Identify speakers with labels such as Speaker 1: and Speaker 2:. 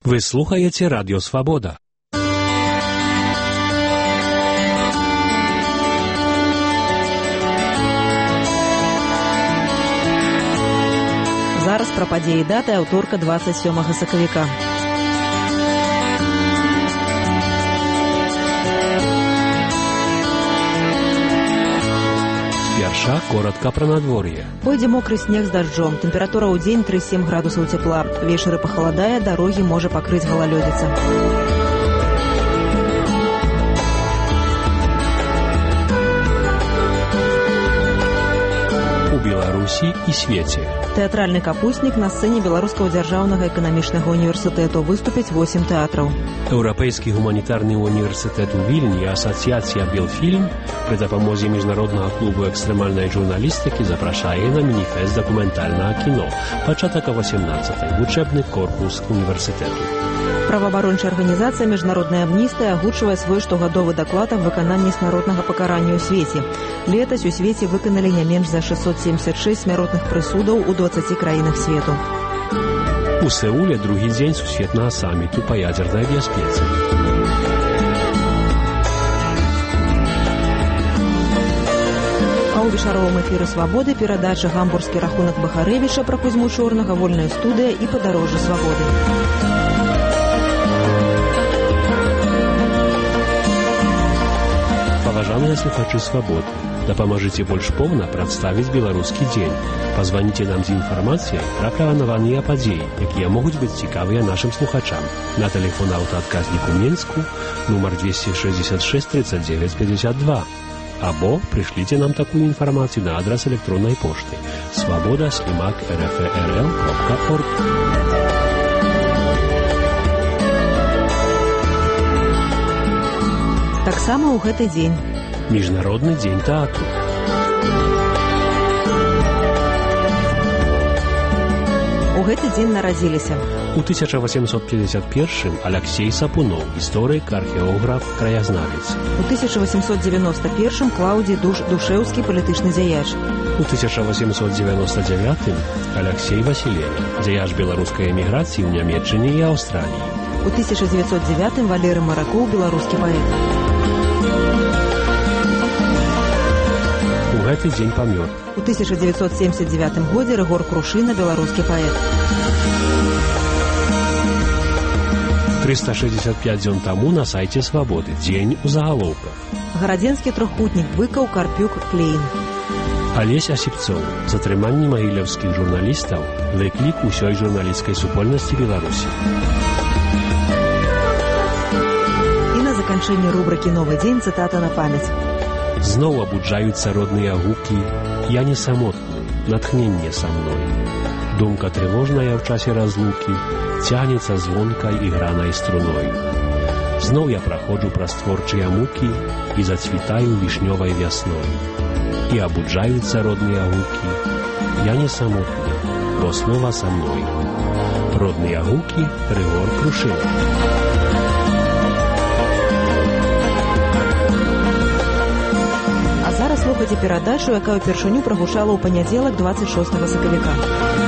Speaker 1: Вы слухаете Радио Свобода.
Speaker 2: Зараз пра падзеі даты аўторка 27 сакавіка.
Speaker 1: Перша коротка пра надвор'е.
Speaker 2: Пойдзе мокры снег з дажджом. Тэмпература ў дзень 3-7 градусаў цяпла. Вечары пахаладае, дарогі можа пакрыць галалёдзіца.
Speaker 1: У Беларусі і свеце.
Speaker 2: Тэатральны капуснік на сцэне Беларускага дзяржаўнага эканамічнага універсітэту выступіць 8 тэатраў.
Speaker 1: Еўрапейскі гуманітарны універсітэт у Вільні і асацыяцыя «Белфільм» пры дапамозе міжнароднага клубу экстрэмальнай журналістыкі запрашае на мініфест дакументальнага кіно. Пачатак о 18-й. Вучэбны корпус універсітэту.
Speaker 2: Праваабарончая арганізацыя «Міжнародная амністыя» агучвае свой штогадовы даклад аб выкананні смяротнага пакарання ў свеце. Летась у свеце выканалі не менш за 676 смяротных прысудаў у 20 краінах свету.
Speaker 1: У Сеуле другі дзень сусветнага саміту па ядзернай бяспецы.
Speaker 2: А ў вечаровым эфіры «Свабоды» перадача «Гамбургскі рахунак Бахарэвіча» пра Кузьму Чорнага, вольная студыя і падарожжа свабоды.
Speaker 1: Паважаныя слухачы «Свабоды», дапамажыце больш поўна прадставіць беларускі дзень. Пазваніце нам з інфармацыяй пра планаваныя падзеі, якія могуць быць цікавыя нашым слухачам. На тэлефон аўтаадказніку Менску нумар 266 39 52. Або прышліце нам такую інфармацыю на адрас электроннай пошты svoboda@rfrl.org.
Speaker 2: Таксама ў гэты дзень
Speaker 1: Міжнародны дзень тэатру.
Speaker 2: У гэты дзень нарадзіліся
Speaker 1: У 1851-м Аляксей Сапунов, гісторык, археограф, краязнавец.
Speaker 2: У 1891-м Клаўдзій Душэўскі, палітычны дзяяч.
Speaker 1: У 1899-м Аляксей Васілеві, дзяяч беларускай эміграцыі ў Нямецчыне і Аўстраліі.
Speaker 2: У 1909-м Валерый Маракоў, беларускі паэт.
Speaker 1: У гэты дзень памёр.
Speaker 2: У 1979 годзе Рыгор Крушына, беларускі паэт.
Speaker 1: 365 дзён таму на сайце «Свабоды». Дзень у загалоўках.
Speaker 2: Гарадзенскі трохкутнік, Быкаў, Карпюк, Клейн.
Speaker 1: Алесь Асіпцоў. Затрыманне магілёўскіх журналістаў, выклік усёй журналісцкай супольнасці Беларусі.
Speaker 2: І на заканчэнне рубрыкі «Новы дзень» цытата на памяць.
Speaker 1: Зноў абуджаюцца родныя гукі, я не самотны, натхненне са мной. Думка трывожная ў часе разлукі, цягнецца звонкай і гранай струной. Зноў я праходжу праз творчыя мукі і зацвітаю вішнёвай вясной. І абуджаюцца родныя гукі, я не самотны, бо слова са мной. Родныя гукі, Рыгор Крушына.
Speaker 2: Зараз слухайце перадачу, якая ўпершыню прагучала ў панядзелак 26 сакавіка.